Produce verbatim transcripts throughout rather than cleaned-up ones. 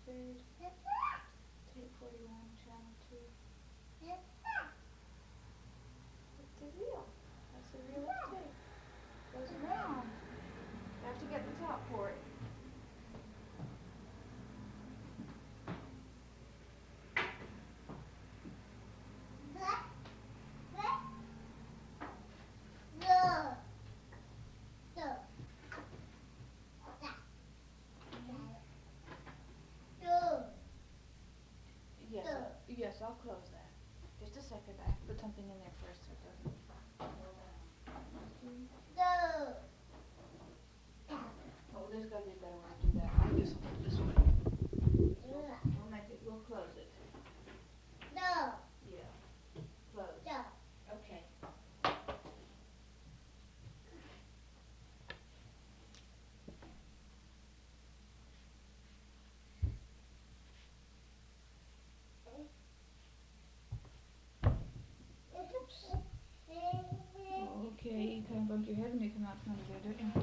grade. Tape forty-one, channel two. It's the wheel. That's the real tape. Goes around. You have to get the top for it. Yes, uh, yes, I'll close that. Just a second. I have to put something in there first so it doesn't fall down. Oh, there's got to be a better way to do that. I'll do something this way. We'll make it. We'll close it. No. Yeah. Close. No. Okay. Oh, okay, you kind of bumped your head when you come out from under there, didn't you?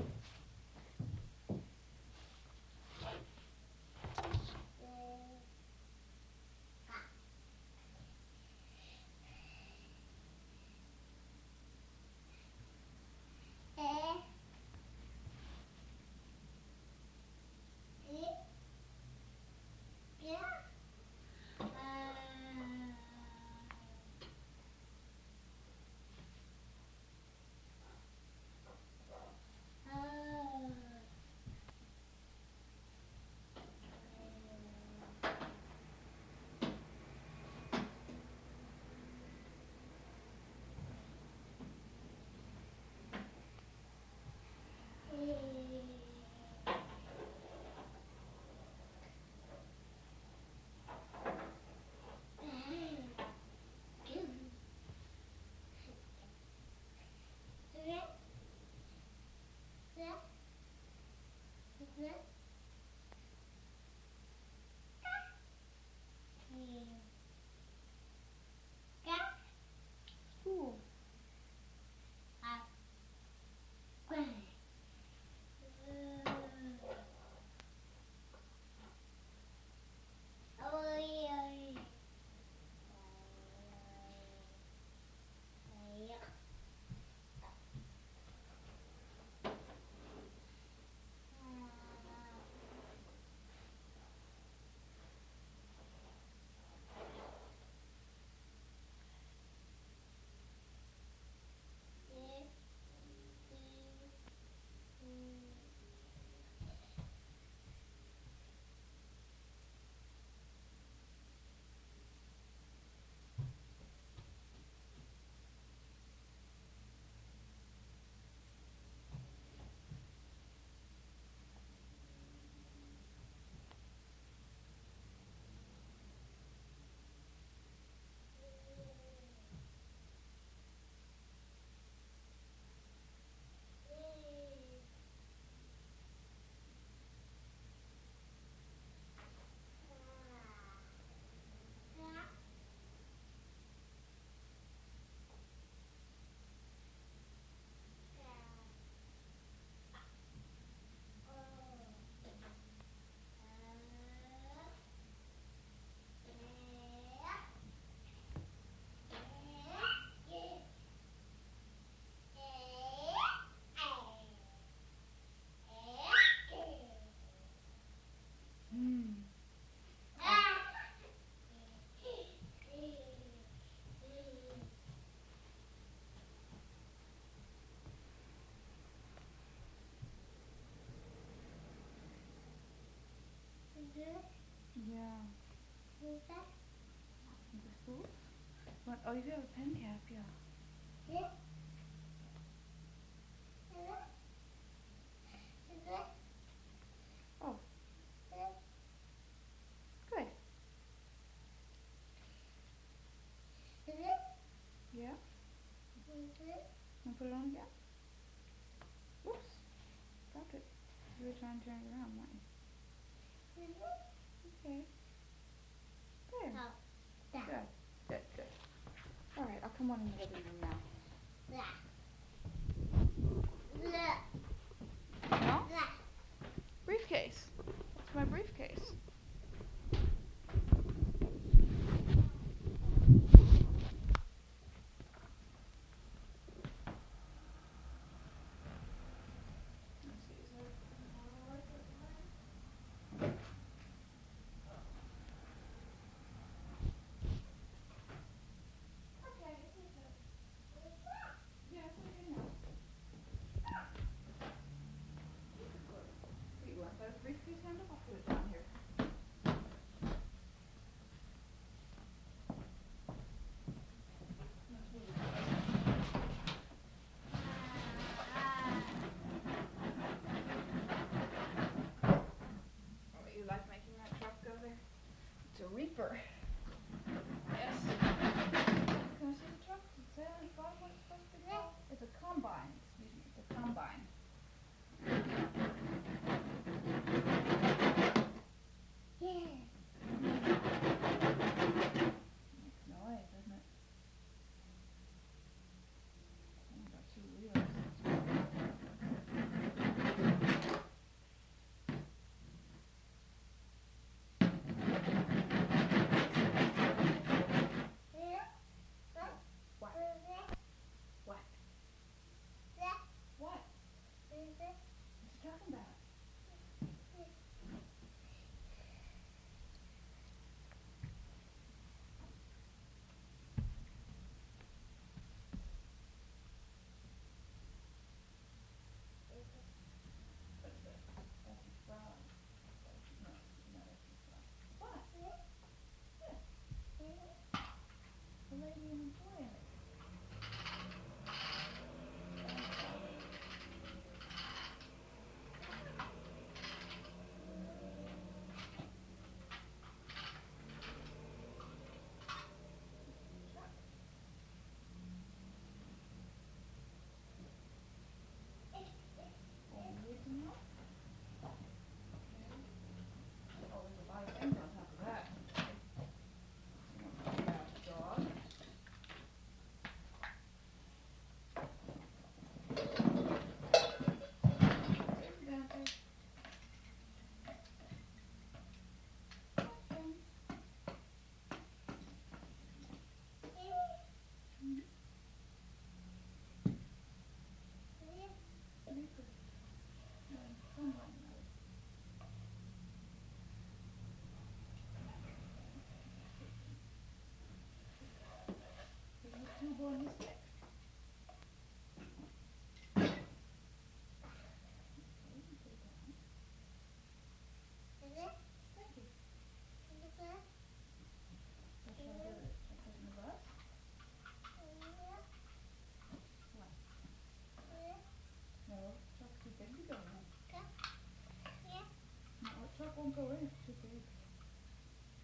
Ooh. Mm. Yeah. The spool? What? Oh, you have a pen cap, yeah. Oh. Good. Yeah. Want to put it on again? Whoops. Stop it. You were trying to turn it around, weren't you? Okay. There. Good. Good, good. Alright, I'll come on in the living room now. No? Briefcase. That's my briefcase.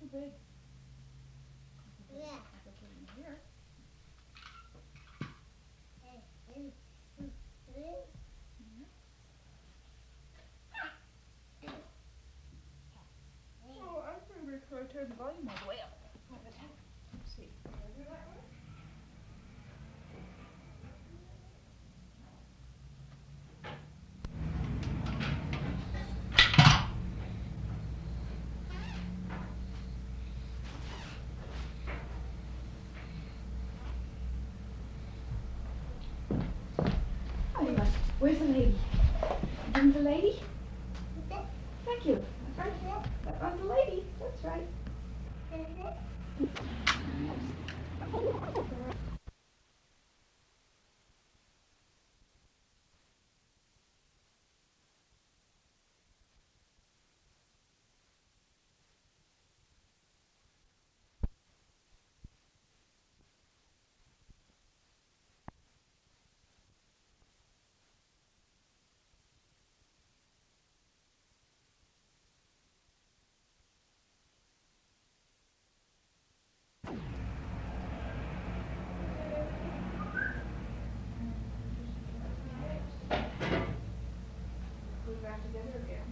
big. Yeah. I could put it in here. Oh, I think we could turn the volume all the way up. Let's see. Can I do that one? Where's the lady? Bring the lady? Thank you. That's right. That's on the lady. That's right. Put it back together again.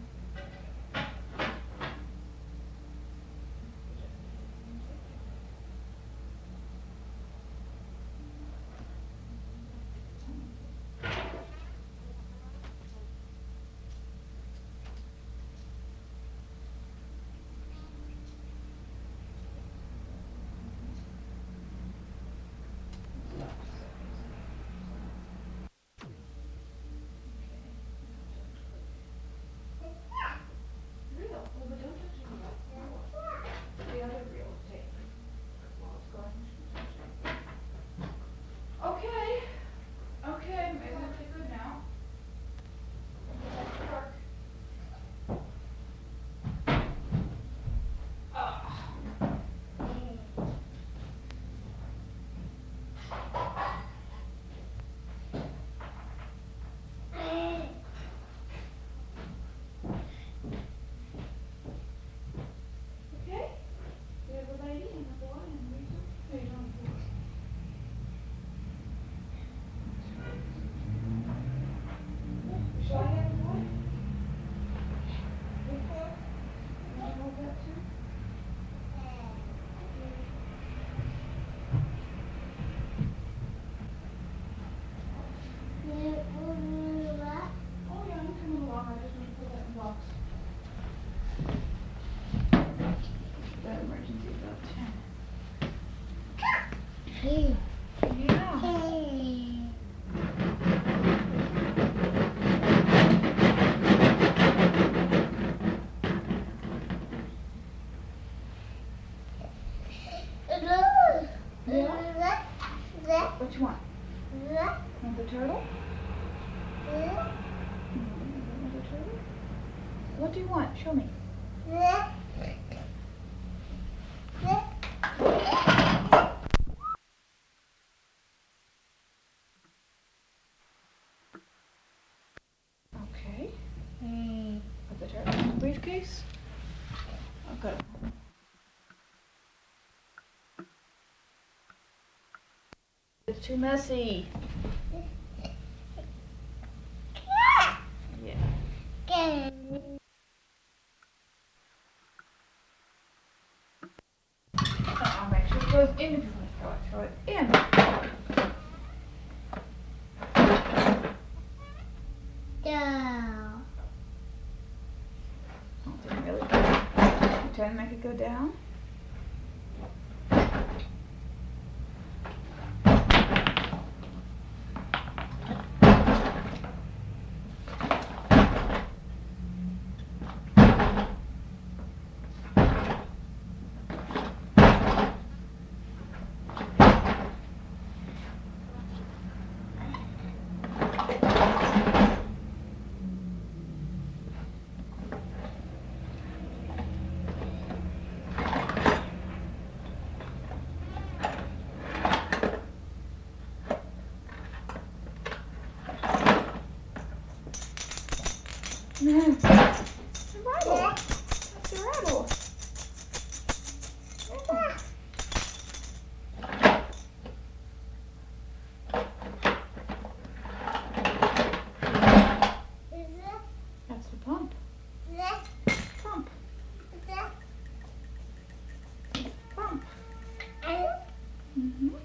Okay. Okay, maybe that's good now. Okay? We have a lady and a boy and we do. Hey, don't do it. Shall I have the boy? Can I hold that too? Oh yeah, I'm coming along. I just want to put that in the box. That emergency is about ten. Hey. Yeah. Hey. What you want? Want the turtle? Want the turtle? What do you want? Show me. Okay. Put the turtle in the briefcase. Okay. It's too messy. Yeah. I'll make sure it goes in if you want to throw it. Throw it in. Down. Oh, it didn't really go. You try to make it go down. No. The rattle. That's the rattle. So pump. Pump. Pump. Mm-hmm.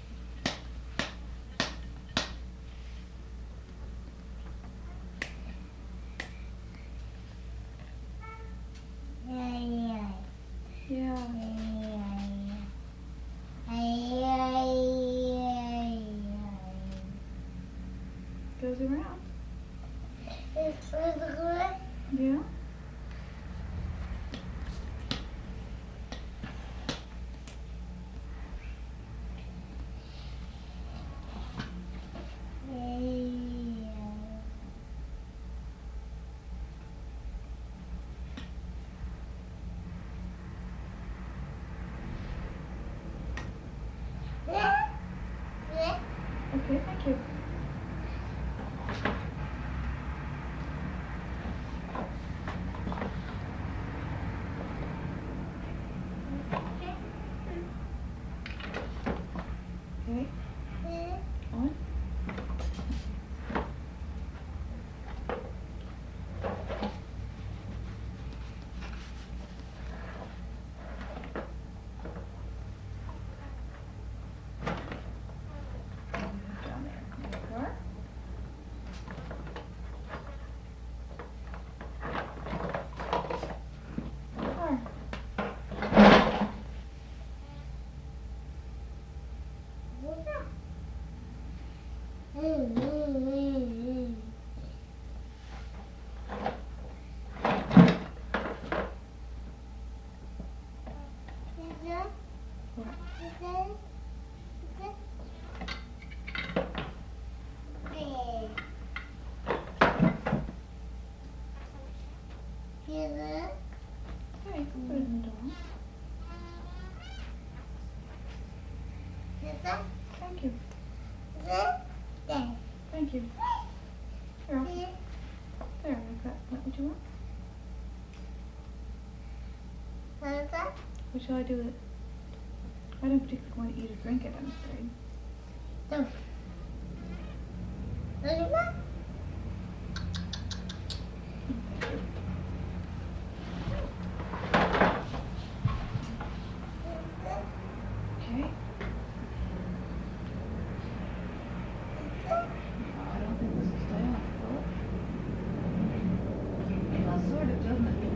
Yeah. Goes around. Yeah. Okay, thank you. Okay. On. Down there. There you are. Car. Okay, you can put it in the door. Thank you. Thank you. Here, I'll- there, I've got, what would you want? What shall I do with it? I don't particularly want to eat or drink it, I'm afraid. Okay. No, I don't think this will stay on the floor. Well, sort of, doesn't it?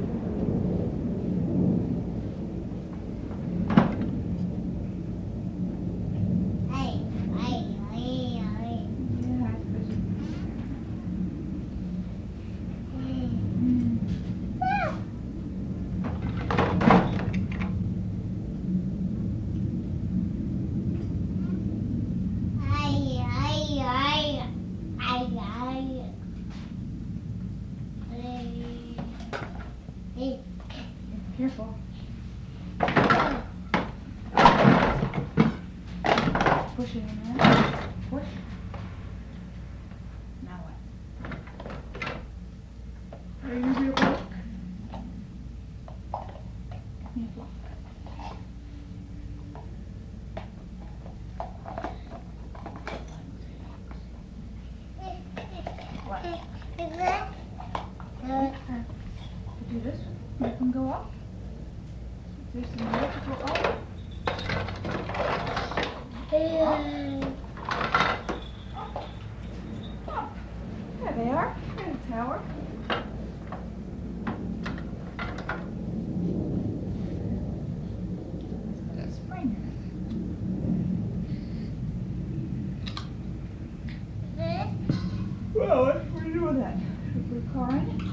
Yeah, I suppose you- Careful. Push it in there. Push. Now what? Are you real quick? Give me a block. What? Do this. Make them go up. There's some more to go up. Up. There they are. There's the tower. Let's put a spring in it. Well, what do you do with that? Should we put a car in it?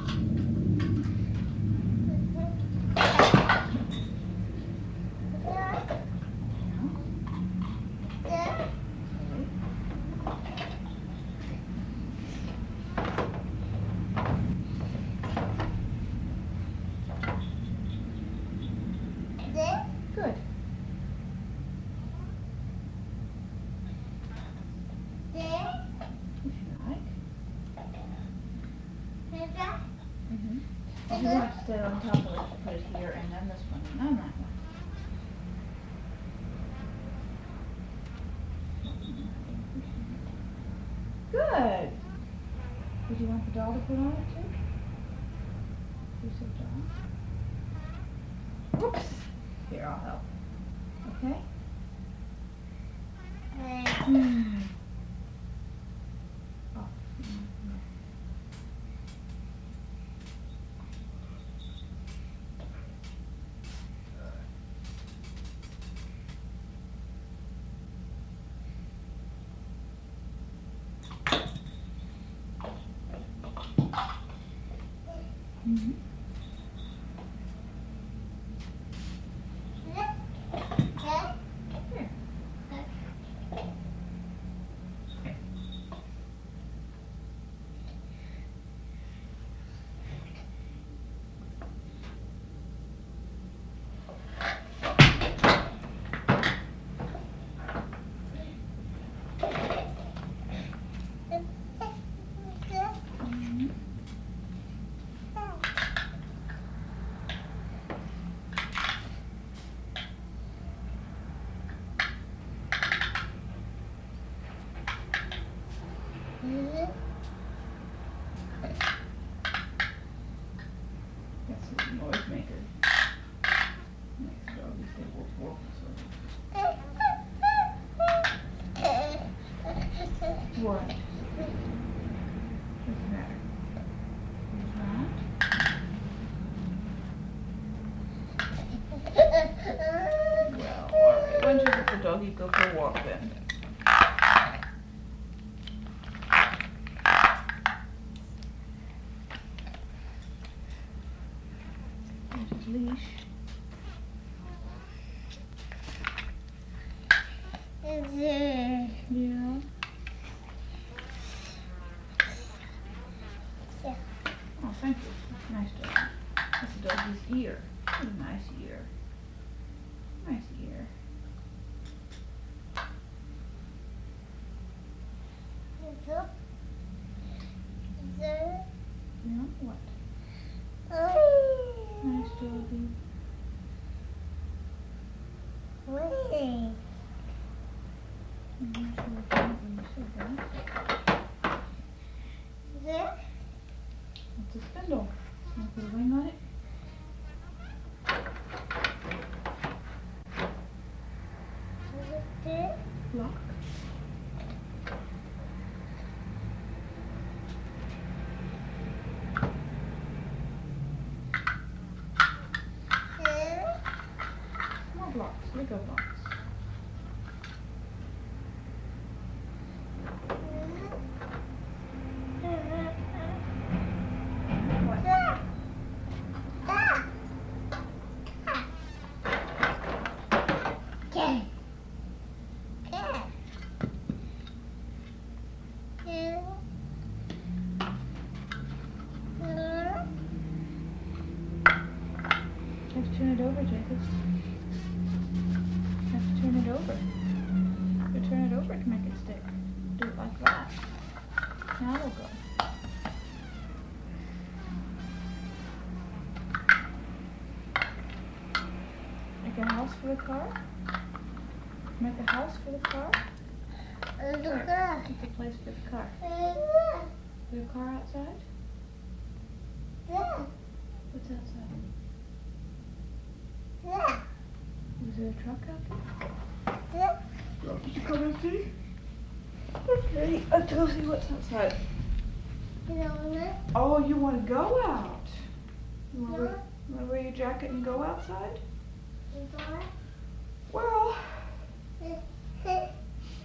Good. If you like. Mm-hmm. If you want to stay on top of it, put it here and then this one and then that one. Good. Did Do you want the doll to put on it too? You said doll. Whoops. Here, I'll help. Okay? Hmm. Oh. Mm-hmm. Mm-hmm. That's a noise maker. Makes doggies say woof woof. What? What's the matter? What's wrong? Well, alright. Why don't you let the doggy go for a walk then? There's his leash. Yeah. Yeah. Oh, thank you. Nice dog. That's a doggy's ear. What a nice ear. Nice ear. Yeah, what? Nice doggy. I'm not sure what you meant when you said that. It's a spindle. Can I put a wing on it? Lock. More blocks. Lego blocks. You have to turn it over, Jacob. You have to turn it over. You turn it over to make it stick. Do it like that. Now it'll go. Make a house for the car. Make a house for the car. Make a place for the car. Is there a car outside? What's outside? Is there a truck out there? Did you come and see? Okay, let's go see what's outside. Oh, you want to go out? You want to wear, you want to wear your jacket and go outside? Well, okay.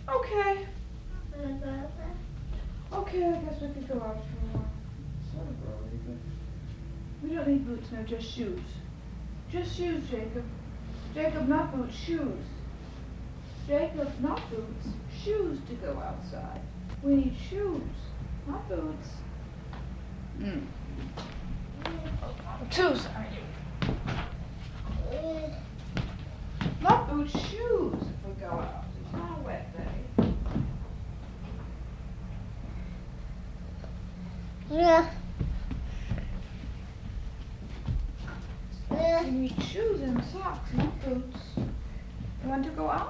Okay, I guess we could go out for a while. Sort of early, but we don't need boots, no, just shoes. Just shoes, Jacob. Jacob, not boots, shoes. Jacob, not boots, shoes to go outside. We need shoes, not boots. Mm. Two, sorry. Not boots, shoes if we go out. It's not a wet day. Yeah. You need shoes and socks, not boots. You want to go out?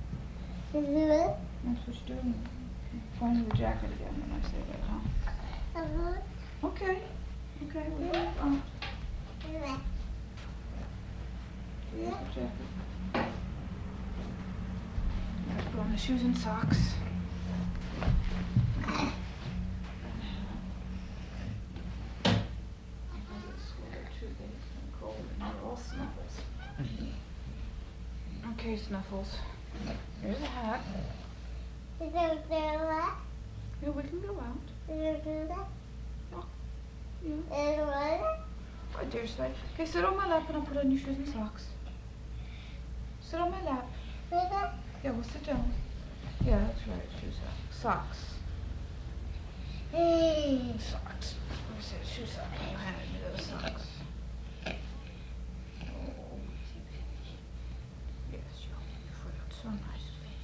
That's what you're doing. Going to the jacket again when I say that, huh? Okay. Okay, we'll go on. Here's the jacket. Gotta put on the shoes and socks. Okay, Snuffles. Here's a hat. Yeah, we can go out. Oh, yeah. I dare say. Okay, sit on my lap and I'll put on your shoes and socks. Sit on my lap. Yeah, we'll sit down. Yeah, that's right. Shoes, socks. Socks. I said shoe socks. You handed me those socks. Oh. Yes, you hold your foot out so nicely.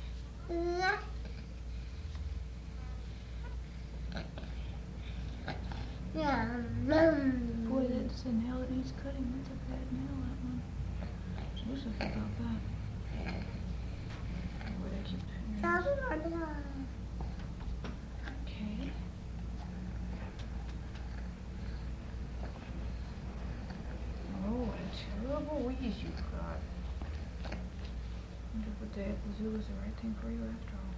Boy, that's a nail that needs cutting. That's a bad nail, that one. So what's up about that? Boy, they keep okay. Oh, what a terrible wheeze you've got. I wonder if a day at the zoo is the right thing for you after all.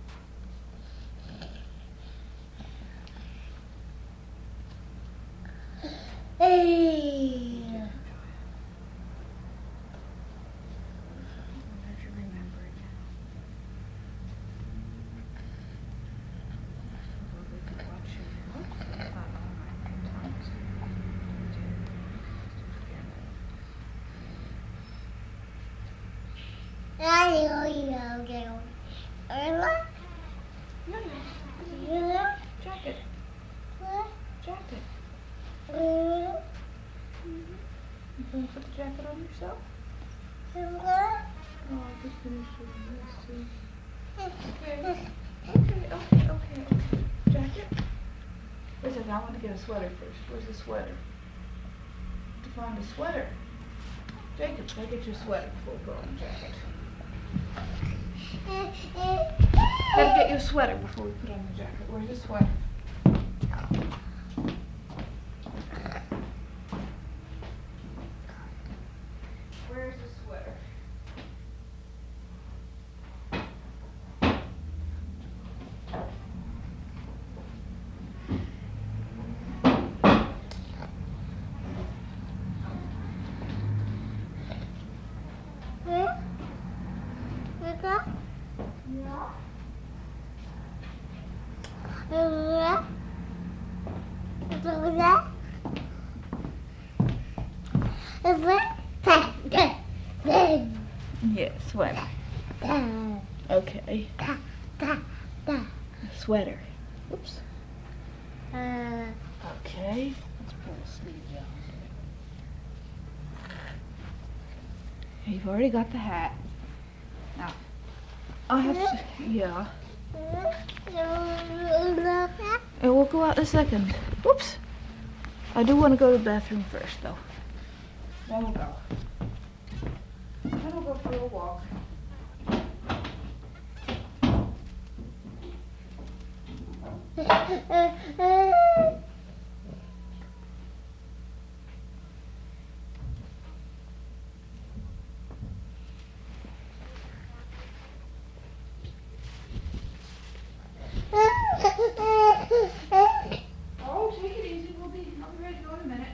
Hey. Jacket. Jacket. You gonna put the jacket on yourself? Oh, I just finished with this too. Okay. Okay, okay, okay, okay. Jacket? Listen, I want to get a sweater first. Where's the sweater? To find a sweater. Jacob, go get your sweater before we put on the jacket. Gotta get you a sweater before we put on the jacket. Where's the sweater? Where's the sweater? Yeah, sweater. Okay. Sweater. Oops. Okay. Let's pull the sleeve down. You've already got the hat. Now, I have to, yeah. And we'll go out in a second. Oops. I do want to go to the bathroom first, though. Then we'll go. Then we'll go for a walk. Oh, take it easy. We'll be, I'll be ready to go in a minute.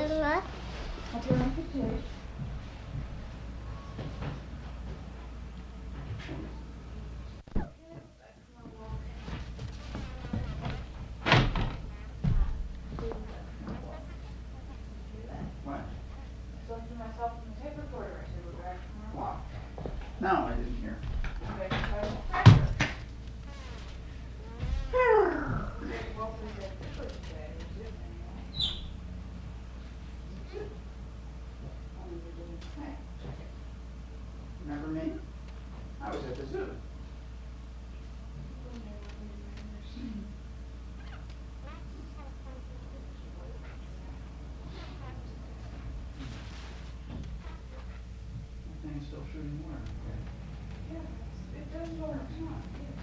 I'll turn off the page. What? Listening to myself in the tape recorder. I said, we're back from our walk. No, I didn't hear. Okay, so I will pressure. Remember me? I was at the zoo. I think it's still shooting water. Yeah, it does work. Come on.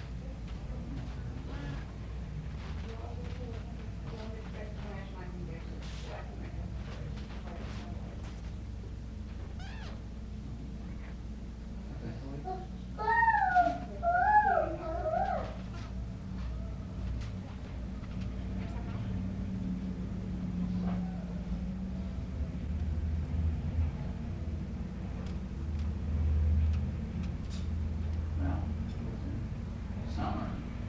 Well, summer.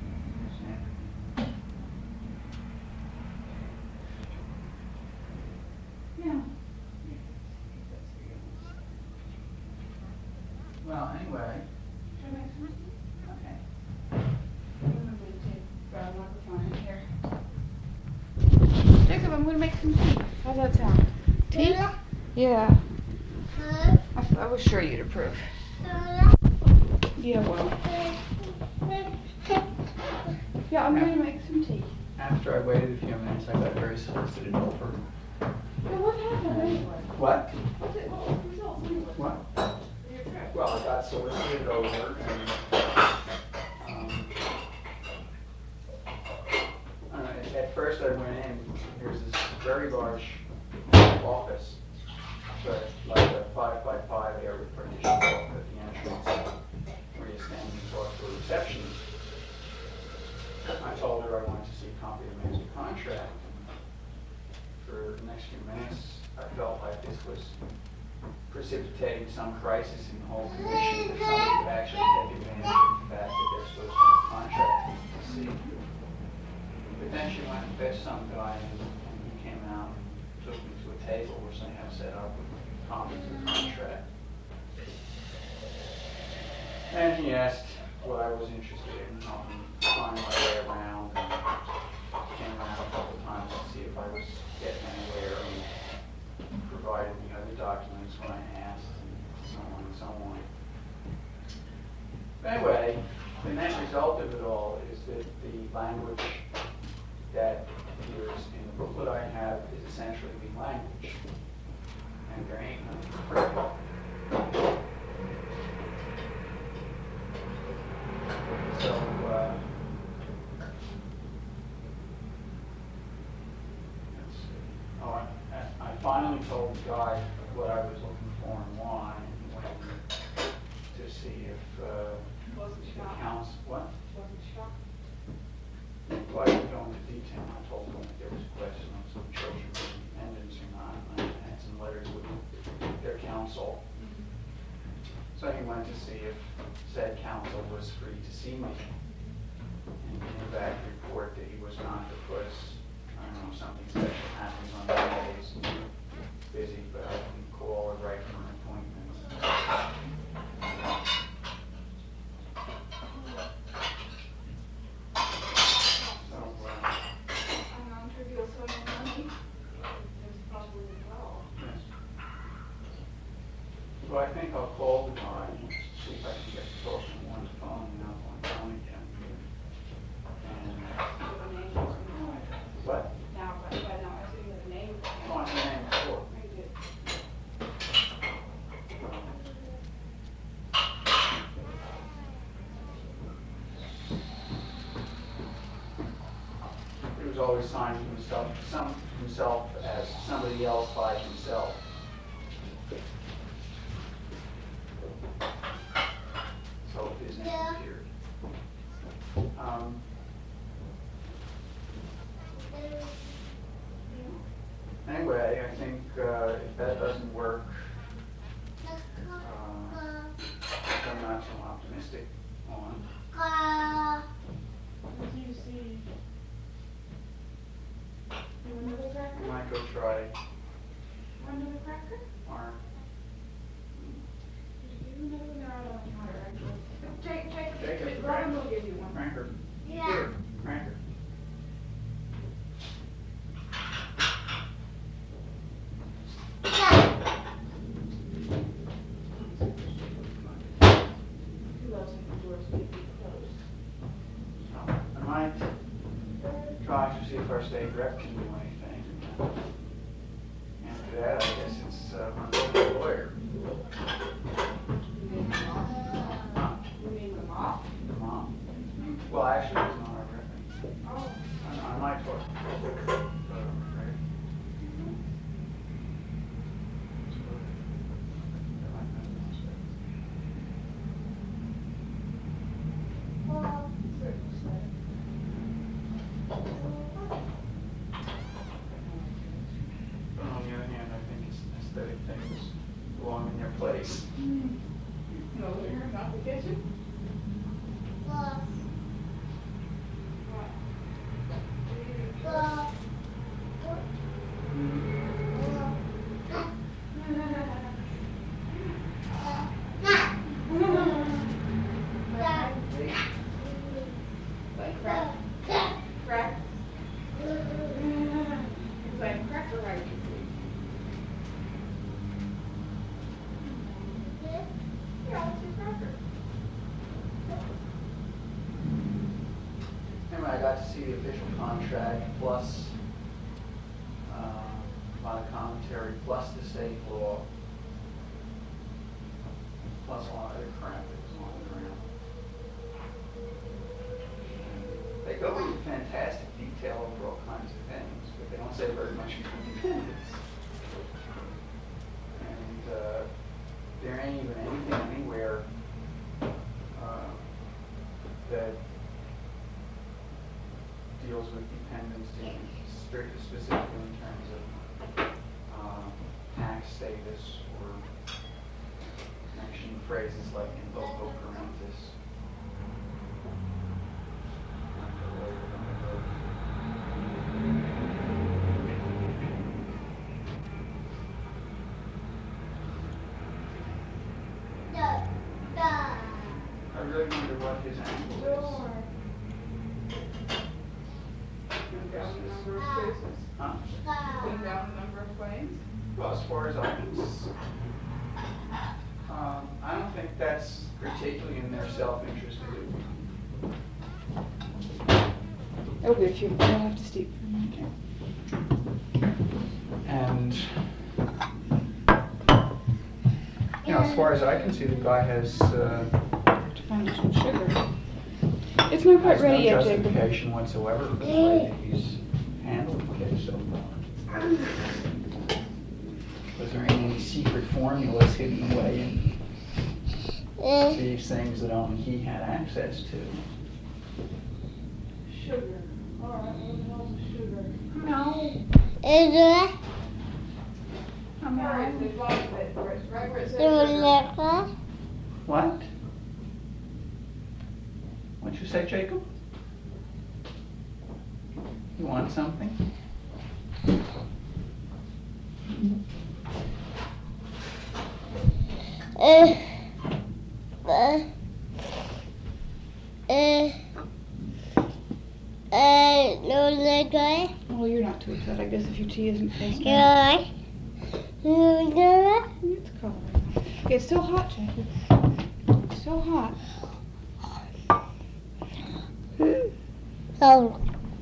Yeah. Well, anyway, Should I make some? okay. I'm gonna move the tape, uh, microphone in here. Jacob, I'm gonna make some tea. How's that sound? Tea? Yeah. I, I was sure you'd approve. Yeah, well. Yeah, I'm gonna make some tea. After I waited a few minutes, I got very solicited over. Yeah, what happened anyway? What? What's it, what was the results anyway? What? Your trip? Well, I got solicited over and, um, I don't know, at- at first I went in, there's this very large office, but like a five by five air partition off at the entrance where you stand and talk to a receptionist. I told her I wanted to see a copy of the master contract. For the next few minutes, I felt like this was precipitating some crisis in the whole commission, that somebody would actually take advantage of the fact that they're supposed to have a contract to see. But then she went and fetched some guy and, and he came out and took me to a table where they have set up with copies of the contract. And he asked what I was interested in, helping find my way around, and came around a couple of times to see if I was getting anywhere, and provided me other documents when I asked, and so on and so on. But anyway, the net result of it all is that the language that appears in the booklet I have is essentially the language, and there ain't nothing critical. So, uh, let's see. Oh, I, I finally told the guy what I was looking for and why, and he went to see if, uh, Wasn't the shocked. counts, what? Wasn't shocked. Well, I didn't go into detail. I told him that there was a question of some children's independence or not, and I had some letters with their counsel. So he went to see if said counsel was free to see me. And he came back to report that he was not because, I don't know, something special happens on Mondays. Busy, but I can call or write for an appointment. So, uh, A non-trivial sum of money is probably well. yes. Well, I think I'll call the guy and see if I can get to talk to him on the phone, and I'll on the phone again. And, You have a name or something? what? Now, but, but now I see you have a name. Oh, I'm the name before. Very good. He was always signing himself, some, himself as somebody else by himself. So his name Yeah. appeared. Um, Anyway, I think uh, if that doesn't work, uh, I'm not so optimistic on. What do you see? You want another cracker? I might go try Want another cracker? arm. You another one? No, I don't want it, actually. Jake, Jake, Jacob, Jake, Robin will give you one. Cracker. Yeah. Here, cracker. Who else in the doors will be closed? So, I might try to see if our state rep can do anything. And for that, I guess it's uh, on the lawyer. You mean the mom? Huh? You mean the mom? The mom. Well, actually, it's not our rep. Oh. I, I might talk. Uh, right. But on the other hand, I think it's aesthetic things belong in their place. No, here, not the kitchen? What? Like crack? Crack? It's like cracker right. Yeah, it's a cracker. Anyway, I got to see the official contract plus uh, a lot of commentary, plus the state law, plus a lot of other crap that was lying around. They go into fantastic detail over all kinds of things, but they don't say very much about independence. And uh, there ain't even anything anywhere uh, that deals with dependence in strictly specifically in terms of uh, tax status or mentioning phrases like in loco parentis. I really wonder what his angle is. Clean down the number of cases. Huh? Clean down the number of claims. Well, as far as I can s- um, I don't think that's particularly in their self-interest to do. It'll be a few. We'll have to steep for a minute. And, you know, as far as I can see, the guy has, uh, To find some sugar. It's not quite has no ready yet, Jacob. justification whatsoever for the way that he's handled the case so far. Was there any secret formulas hidden away in these things that only he had access to? Sugar. All right, what else is sugar? No. Is it? I'm all right. The bottom of it, where it's right where it says The sugar. liquor? What? What'd you say, Jacob? You want something? Uh, uh, uh, uh, no liquor? Well, you're not too upset, I guess, if your tea isn't tasting. Yeah. No liquor? It's cold. Okay, it's still hot, Jacob. It's still hot. Oh.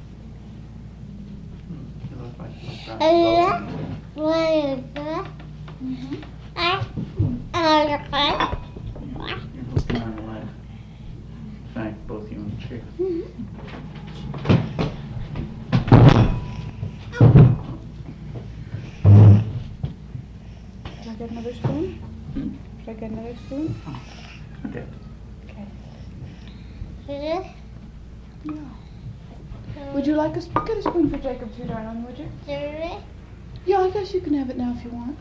You look like you're Uh, trying to what is that? Mm-hmm. I, I look like. go. You're looking on the left. In fact, both you and the chick. Should I get another spoon? Hmm? Should I get another spoon? Okay. Okay. This? Yeah. Would you like a sp- get a spoon for Jacob too, darling, would you? This? Yeah, guess you can have it now if you want.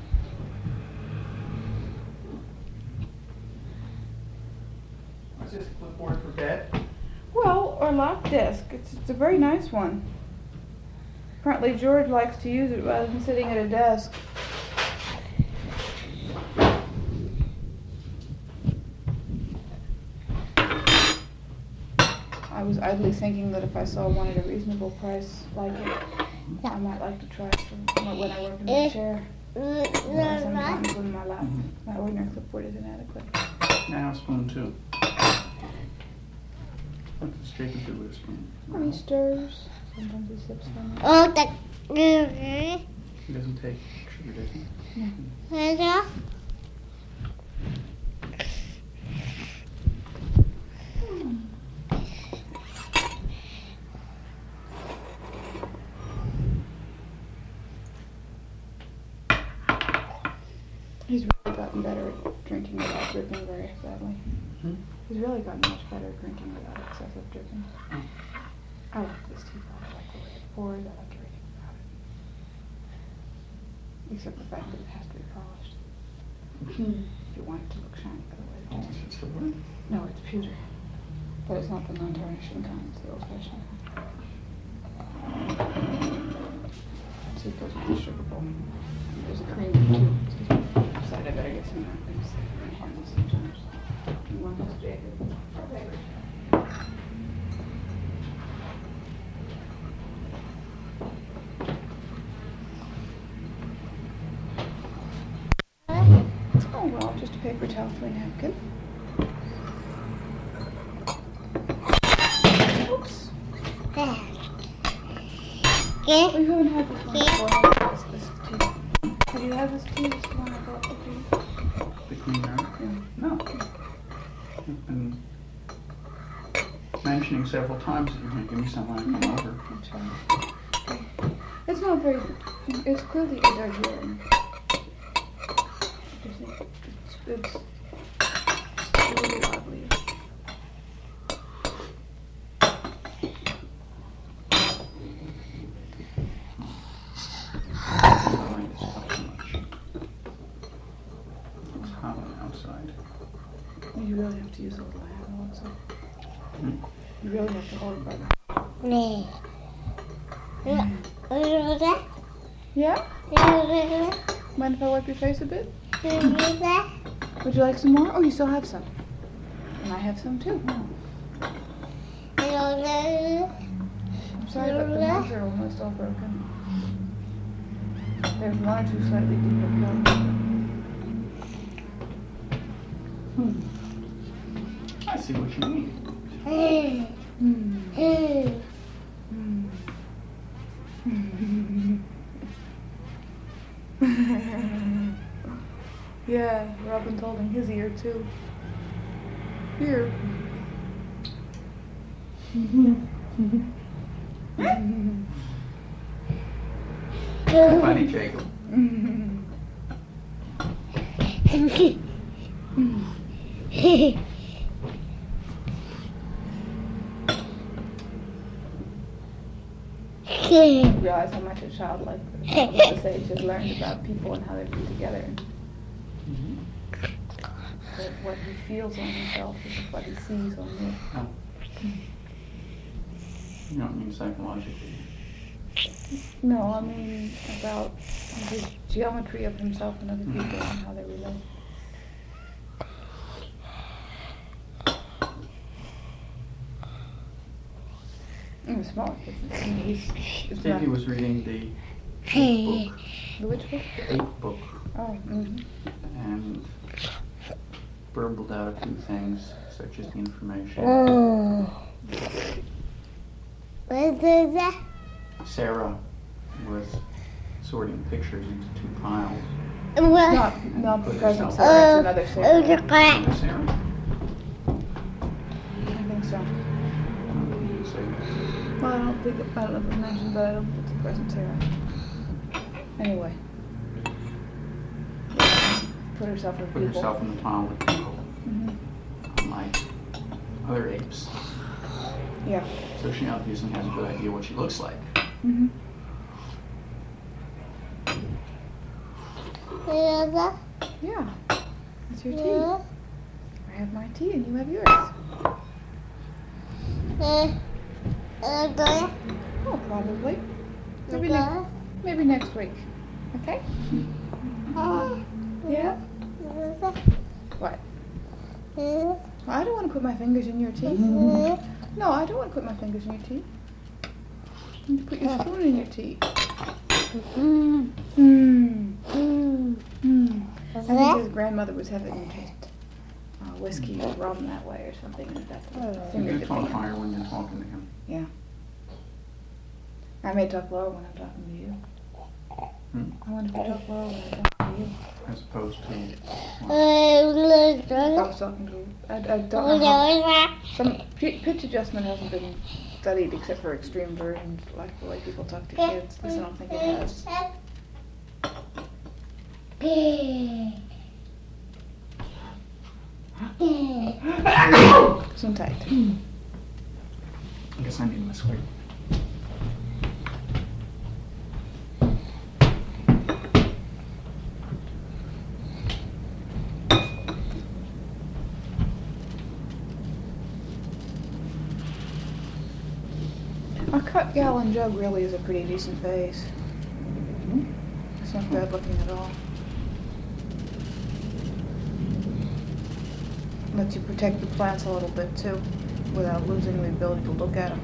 What's this clipboard for bed? Well, our lap desk. It's, it's a very nice one. Apparently George likes to use it rather than sitting at a desk. I was idly thinking that if I saw one at a reasonable price like it, I might like to try it for when I work in my chair. Sometimes when my lap, my ordinary clipboard is inadequate. Now a spoon too. What does Jacob do with a spoon? Well, he stirs. Sometimes he sips from it. Oh, that. He doesn't take sugar, does he? Yeah. He's really gotten better at drinking without dripping very badly. Hmm? He's really gotten much better at drinking without excessive dripping. Oh. I like this teapot. I like the way it pours. I like everything about it. Except the fact that it has to be polished. If you want it to look shiny, otherwise it's... It's the what? No, it's pewter. But it's not the non-tarnishing kind. It's the old-fashioned kind. See, it goes with the sugar bowl. There's a cream too. Excuse me. I decided I better get some more things. I'm harmless sometimes. You want this, Jacob? Okay. Oh, well, just a paper towel for a napkin. Oops. Yeah. Oh, you haven't had this one before. This, this tea. Have you had this tea? This one I brought for you? The Queen Mary? Yeah. No. You've been mentioning several times that you're going to give me some when I come over. I'm sorry. It's not very... It's clearly a Darjeeling. It's, it's, it's really lovely. You really have to use a little hand also. Hmm? You really have to hold it by the... Nee. Yeah? Mind if I wipe your face a bit? Would you like some more? Oh, you still have some. And I have some too. I'm sorry, but the mugs are almost all broken. There's one or two slightly deeper cuts. Hmm. I see what you mean. Mm. Mm. Yeah, Robin's holding his ear too. Here. Funny, Jacob. Yeah. Realize how much a child like this age has learned about people and how they be together. Mm-hmm. That what he feels on himself is what he sees on you. Oh. You don't mean psychologically. No, I mean about the geometry of himself and other people and how they relate. I'm small. It's, he's, it's not, Davey was reading the eighth book. the which book? The eighth book. Oh, mm-hmm. And burbled out a few things, such as the information. Oh. What is that? Sarah was sorting pictures into two piles. What? Not, not the present Oh. Sarah, it's another Oh, Sarah. the crap. Another Sarah? I think so. You didn't say that. Well, I don't think, it, I don't know if it mentioned, but I don't think it's the present Sarah. Anyway. Put herself with Put people. herself in the pile with people, Mm-hmm. unlike other apes. Yeah. So she obviously has a good idea what she looks like. Mm-hmm. Yeah. It's your tea. I have my tea and you have yours. Oh, probably. Maybe, ne- maybe next week. Okay? Yeah? What? Well, I don't want to put my fingers in your tea. No, I don't want to put my fingers in your tea. You need to put your spoon in your tea. Mmm. Mmm. Mmm. I think his grandmother was having him taste uh, whiskey or rum that way or something. And that's the finger You dipping talk in. higher when you're talking to him. Yeah. I may talk lower when I'm talking to you. Hmm? I want to talk lower when I'm talking to you. As opposed to. I was talking to. I, I don't know. How, some p- pitch adjustment hasn't been studied except for extreme versions, like the way people talk to kids. This I don't think it has. Some tight. I guess I need my sweet. A cut gallon jug really is a pretty decent vase. It's not bad looking at all. Lets you protect the plants a little bit too, without losing the ability to look at them.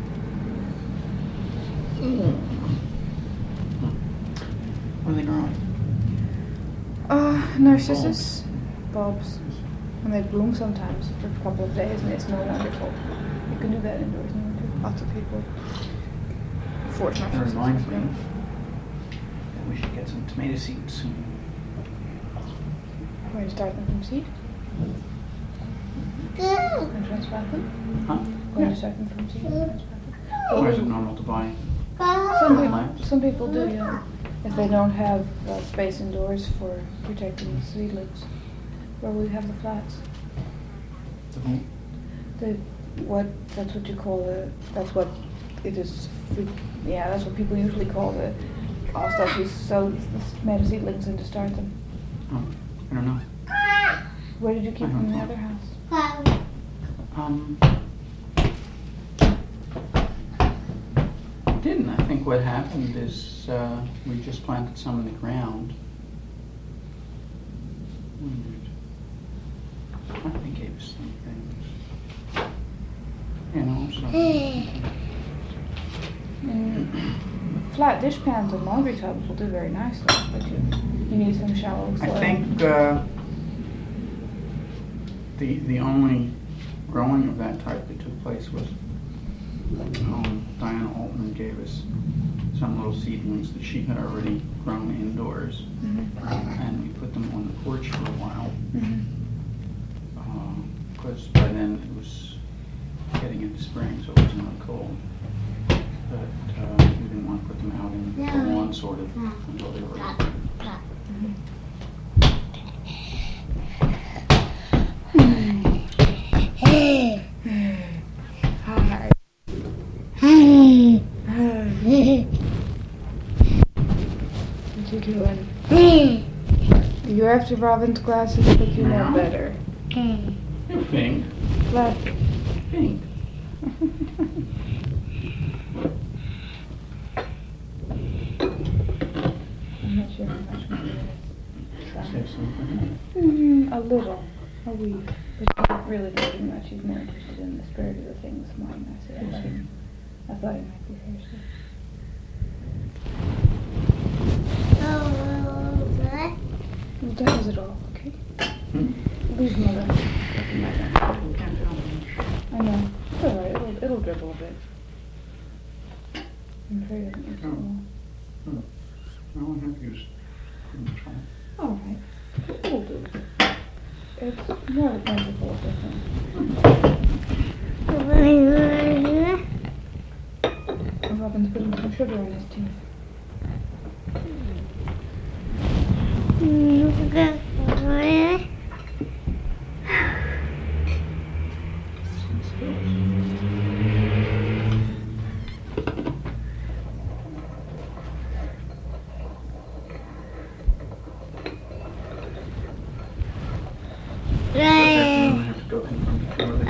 What are they growing? Uh, narcissus bulbs. And they bloom sometimes for a couple of days and they smell wonderful. You can do that indoors now too. Lots of people. Force That narcissus. reminds me that we should get some tomato seeds soon. Where to start them from seed? And transplant them? Huh? Where to start them from seed and transplant them? Or is it normal to buy? Some people, some people do, yeah. If they don't have uh, space indoors for protecting the seedlings. Where we have the flats. The who? The, what, that's what you call the, that's what it is, yeah, that's what people usually call the, all stuff you sow the tomato seedlings in to start them. Oh, I don't know. Where did you keep I them in the don't other house? Um, didn't. I think what happened is uh, we just planted some in the ground. I think gave us some things. You know, so. Mm, flat dish pans and laundry tubs will do very nicely, but you, you need some shallow soil. I think uh, the the only growing of that type that took place was um, Diana Altman gave us some little seedlings that she had already grown indoors, Mm-hmm. and we put them on the porch for a while. Mm-hmm. Because by then it was getting into spring, so it wasn't really cold. But uh, we didn't want to put them out in the lawn sort of until they were ready. Hi. What you doing? You're after Robin's glasses, but you know No. better. You think? Flat. Think. I'm not sure how much more it Say is. something. Mm, a little. A wee. But she's not really doing much. She's more interested in the spirit of the thing this morning. I said, I thought he, I thought he might be thirsty. Well, that was it all, okay? Hmm? Leave mother. You can't tell me. I know. It's alright. It'll, it'll dribble a bit. I'm afraid it doesn't use it all. No one have used control. Alright. It'll do. It's more plentiful of different. Robin's putting some sugar in his tea.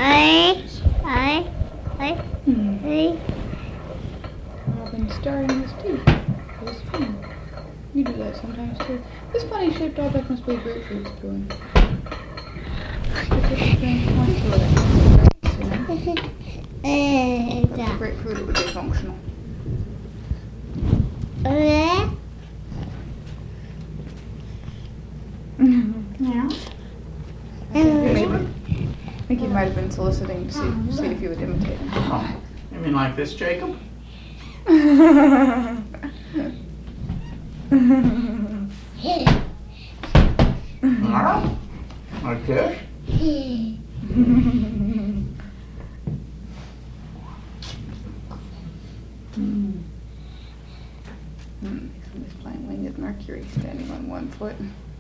I, I, I, Hmm. I. Robin's starting his teeth with a spoon. You do that sometimes too. This funny shaped object must be a grapefruit spoon. It's a strange point to it. Uh, If grapefruit, it would be functional. uh, Yeah. Maybe. I think he might have been soliciting to see, see if you would imitate him. Oh, you mean like this, Jacob? Alright. Like this? Hmm. Somebody's playing Winged Mercury, standing on one foot.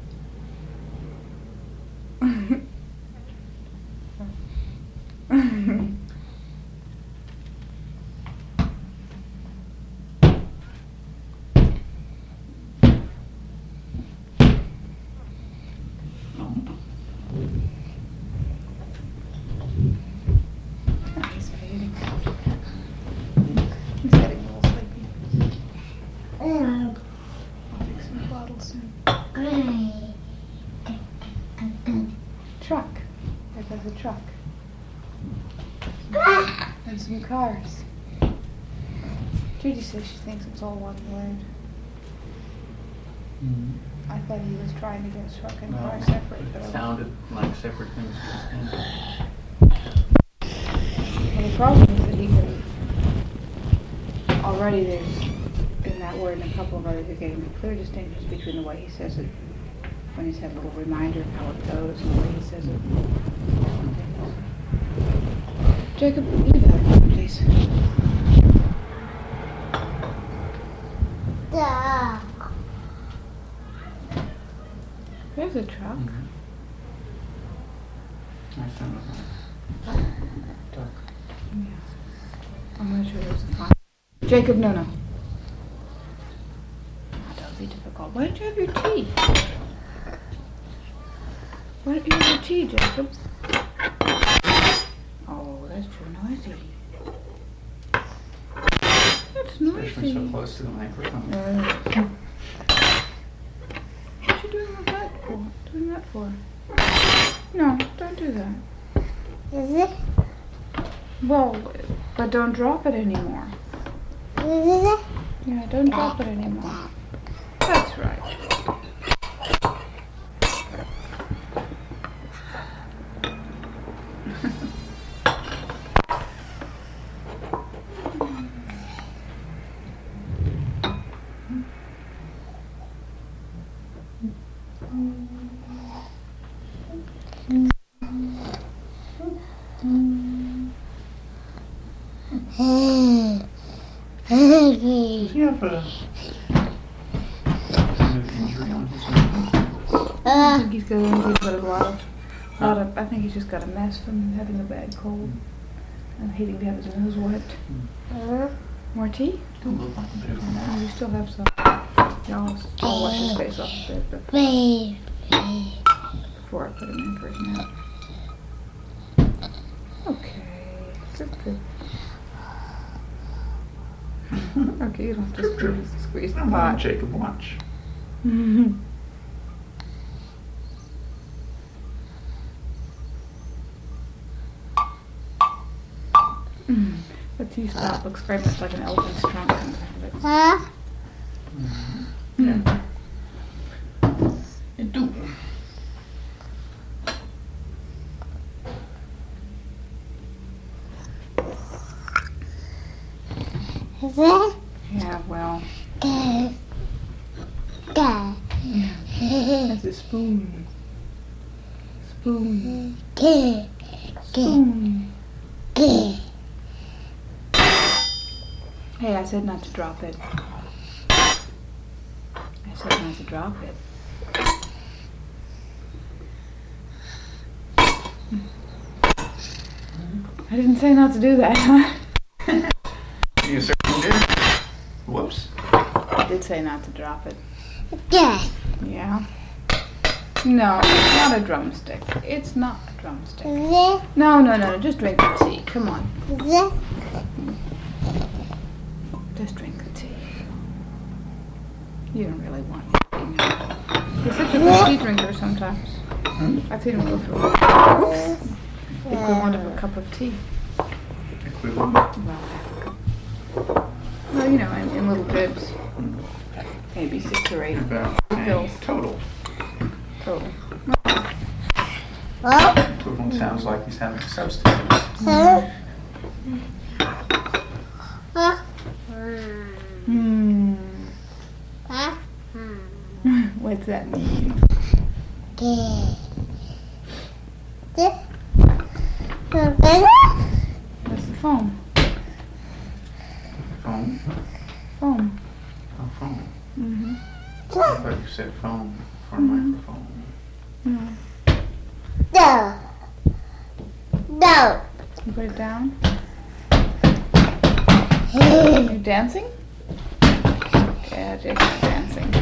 He's fading. He's getting a little sleepy. I'll fix him a bottle soon. Truck. There goes a truck. And some cars. Judy says she thinks it's all one word. Mm-hmm. I thought he was trying to get truck and No, car separate, but it I- sounded like separate things. well, the problem is that he can already there's in that word and a couple of others are getting clear distinctions between the way he says it when he's had a little reminder of how it goes and the way he says it. Jacob, you better, please. Duck. There's a truck. Mm-hmm. That sounded like a duck. Yeah. I'm not sure there's a fine. Jacob, no, no. Oh, that would be difficult. Why don't you have your tea? Why don't you have your tea, Jacob? Oh, that's too noisy. That's Especially so noisy. close to the microphone. Uh, what you doing with that for? Doing that for? No, don't do that. Is it? Well, but don't drop it anymore. Is it? Yeah, don't drop it anymore. That's right. Does he have a kind of injury on his knee? I think he's got, he's got a lot of, lot of, I think he's just got a mess from having a bad cold and hating to have his nose wet. Uh, More tea? Still look like a bit of a No, mess. you still have some. Yeah, I'll, I'll wash his face off a bit but baby. before I put him in for his nap. Okay, good, good. Okay, you don't have to Trip, trip. squeeze, squeeze the Come on, pot. Jacob, watch. The tea spot looks very much like an elephant's trunk. Huh? Yeah. It do. Is it? Yeah, well, Good. Good. that's a spoon. Spoon. Good. Spoon. Good. Hey, I said not to drop it. I said not to drop it. I didn't say not to do that, huh? You certainly did. Whoops. I did say not to drop it. Good. Yeah. No, it's not a drumstick. It's not a drumstick. This. No, no, no, just drink the tea. Come on. This. Just drink the tea. You don't really want tea. You're such a good tea drinker sometimes. Hmm? I've seen him go through it. The equivalent of a cup of tea. Equivalent. Well, you know, in, in little bibs. Maybe six or eight. About Fills. a total. Total. Oh. Equivalent sounds like he's having a substitute. Huh? Huh? Hmm. Huh? What's that mean? Okay. This. Okay. What's the foam? Phone? Foam. Oh, phone. Mm-hmm. I thought you said phone for a microphone. No. No. No. You put it down? You dancing? Yeah, Jacob's dancing.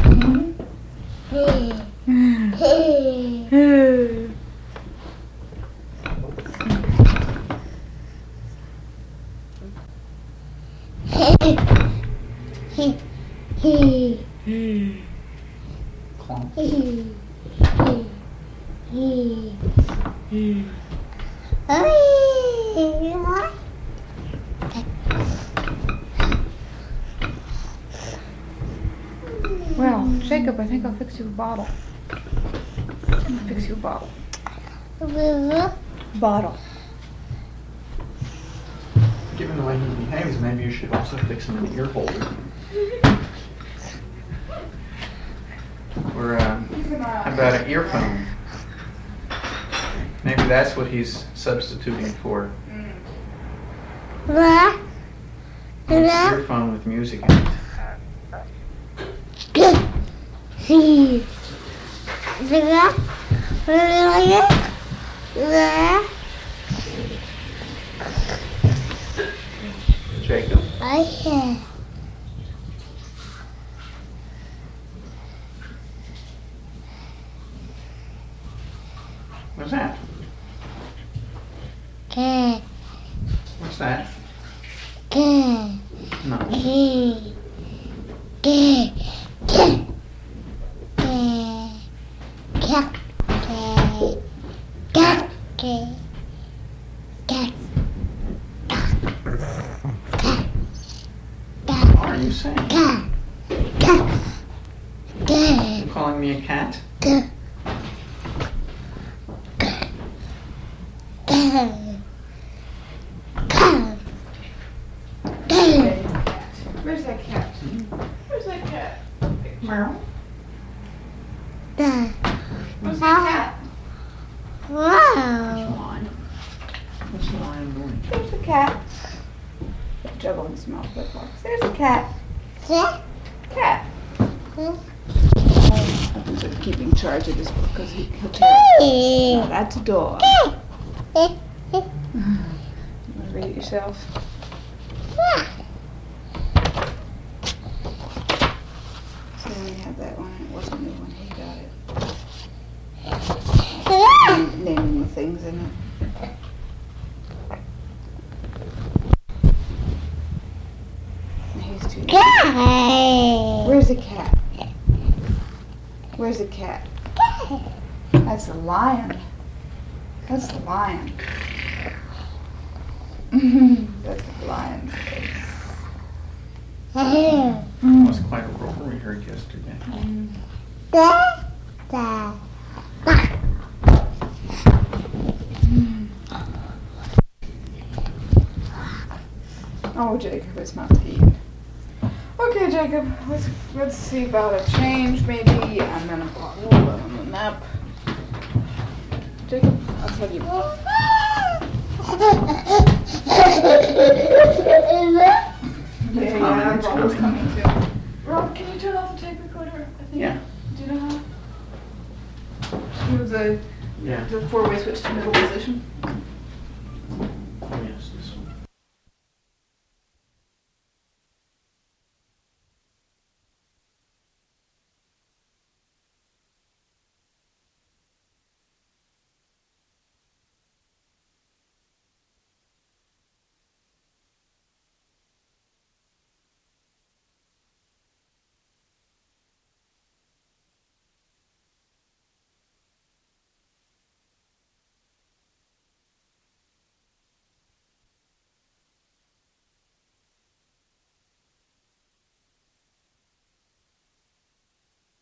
Clunk. Well, Jacob, I think I'll fix you a bottle. I'll fix you a bottle. Bottle. Given the way he behaves, maybe you should also fix him an ear holder. Or uh, how about an earphone? Maybe that's what he's substituting for. What? An earphone with music in it. See. There. There. There. Jacob? I can. What's that? Can. What's that? Can. No. Can. Can. Can. Can. Can. Can. Can. What are you saying? Can. Can. Can. You calling me a cat? Can. Can. Can. Can. Where's that cat? Where's that cat? Meryl? Can. Where's that cat? Wow. Lion. What's the lion doing? There's the cat. Juggling small footballs. There's a cat. Cat. Cat. He's like keeping charge of this book because he, he'll tear it. Oh, that's a dog. You want to read it yourself? So we have that one. It wasn't me when he got it. Naming the things in it. He's too. Where's the cat? Where's the cat? That's the lion. That's the lion. That's the lion. It was quite a roar we heard yesterday. Oh, Jacob, it's not to eat. Okay, Jacob, let's let's see about a change, maybe, and then a bottle and a nap. Jacob, I'll tell you. Yeah, yeah, Comments Rob was coming. coming too. Rob, can you turn off the tape recorder? I think. Yeah. Do you know how? It was a Yeah. the four-way switch to middle position.